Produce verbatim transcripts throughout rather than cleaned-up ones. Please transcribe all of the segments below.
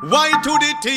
Y to the T,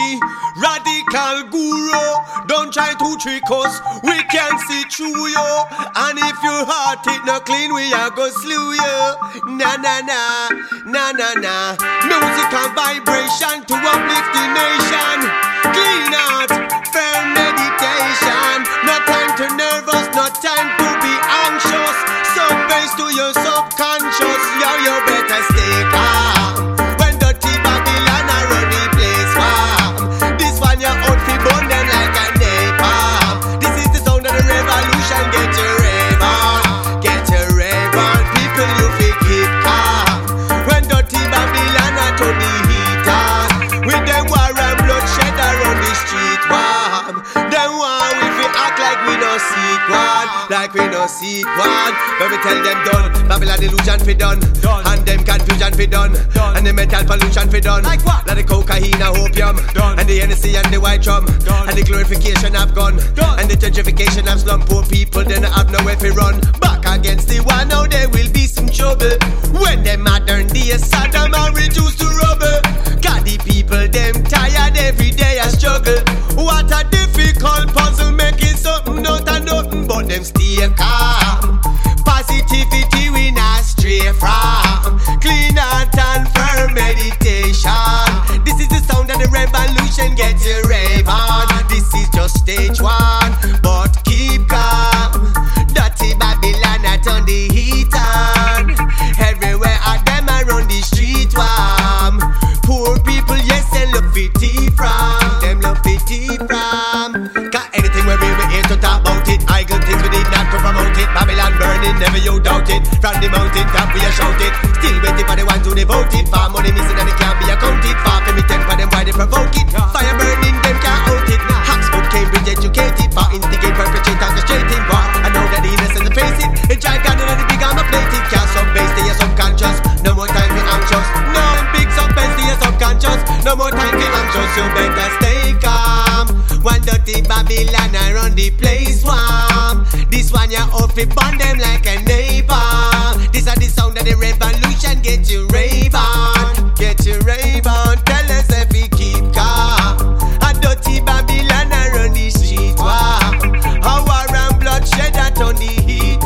radical guru. Don't try to trick us, we can see through you. And if your heart it not clean, we are go slew you. Na na na, na na na. Music and vibration to uplift the nation. Clean heart, firm meditation. No time to nervous, no time to be anxious. Some bass to your subconscious, yo, you better stay calm. When dirty Babylon are run the place farm, this one your outfit burn them like a napalm. This is the sound of the revolution, get your rave on, get your rave on. People you feel keep calm. When dirty Babylon are turn the heat on, with them war and bloodshed around the street warm. Them war we feel act like we no see one, like we no see one. When we tell them done, Babylon illusion fi done, done. And them confusion fi done, done. And the mental pollution fi done. Like what? Like the cocaine and opium, done. And the N S C and the white drum, done. And the glorification of gun, done. And the gentrification of slum. Poor people then have nowhere fi run. Back against the one, now there will be some trouble. When them modern days Saddam are reduced to rubble. God the people them tired every day a struggle. What a difficult puzzle, making something out of nothing, but them stay calm. Positivity we not stray from. Clean heart and firm meditation. This is the sound of the revolution, get your rave on. This is just stage one, but keep calm. Dirty Babylon I turn the heat on. Everywhere at them around the street warm. Poor people, yes, they love it tea from. Them love it tea from. Got anything where we were here to talk about it. I got things we did not to promote it. Babylon burning, never you doubt it. From the mountain top we a shout it. Still waiting for the ones who devote it. Far money missing and it can't be accounted. Far from me temper them why they provoke it. Fire burning, them can't out it. Oxford, Cambridge educated. For instigate, perpetrate, and straight in war. I know that the innocent face it. It drive garden and the big armor plated. Can't some base, they are subconscious. No more time for anxious. No big some base, they are subconscious. No more time for anxious. You better stay calm. One dirty Babylon around the place warm. This one you off it burn them like a neighbor. This are the sound of the revolution. Get you rave on, get you rave on. Tell us if we keep calm. A dirty Babylon around the street warm. A war and bloodshed that on the heat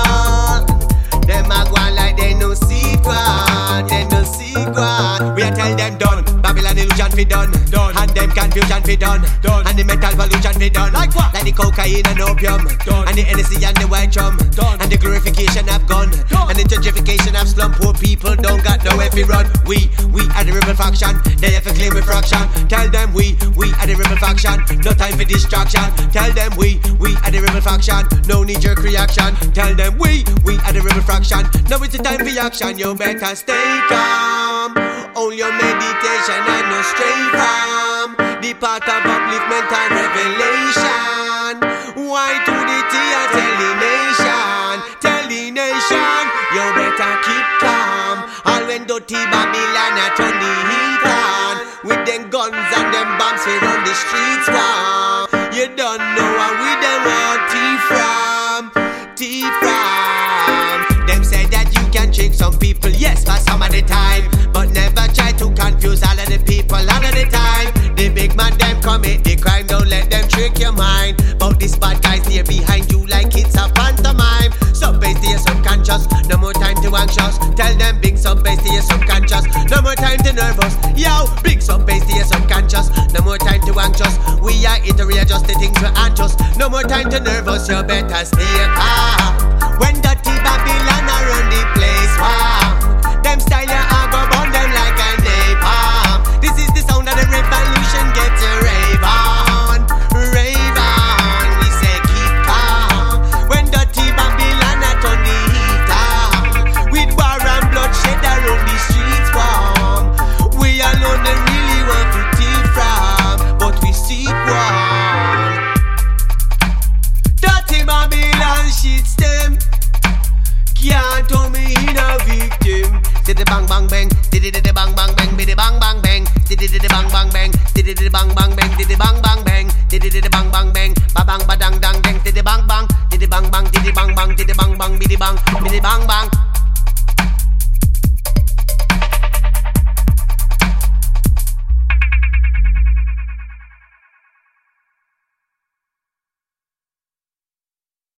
on. Them a go on like they no secret, they no secret. We a tell them done, Babylon illusion fi done, done. And them confusion fi done, done. And the mental pollution fi done. Like what? Like the cocaine and opium, done. And the N S C and the white drum, done. And the glorification of gun, done. And the gentrification of slum. Poor people don't got nowhere fi run. We, we are the rebel faction. They have to claim with fraction. Tell them we, we are the rebel faction. No time for distraction. Tell them we, we are the rebel faction. No knee jerk reaction. Tell them we, we are the rebel faction. Now it's the time for action. You better stay calm. All your meditation and no stray from the path of upliftment and revelation. Why to the T and tell the nation, tell the nation, you better keep calm. All when dirty Babylon a turn the heat on, with them guns and them bombs we run the streets from. You don't know how we them want tea from, tea from. Them say that you can trick some people, yes, for some of the time, but never try to confuse all of the people all of the time. The big man them commit the crime, don't let them trick your mind. But these bad guys near behind you like it's a pantomime. Some base to your subconscious, no more time to anxious. Tell them big some base to your subconscious, no more time to nervous. Yo, big some base to your subconscious, no more time to anxious. We are here to readjust the things we're anxious. No more time to nervous, you better stay calm. When dirty Babylon around the place warm, them style ya a go burn them like a napalm. This is the sound of the revolution, get your rave on, rave on. We say keep calm. When dirty Babylon a turn the heat on, with war and bloodshed around the streets warm. We alone they really want to tear from, but we seek one. Dirty Babylon shits them. Can't turn me in a victim. Did the bang bang bang, did it the bang bang bang, did the bang bang bang, did it the bang bang bang, did it the bang bang bang, did the bang bang bang, did it the bang bang bang, ba bang ba dang dang dang, did the bang bang, did the bang bang, did the bang bang, did the bang bang, did the bang, did the bang bang.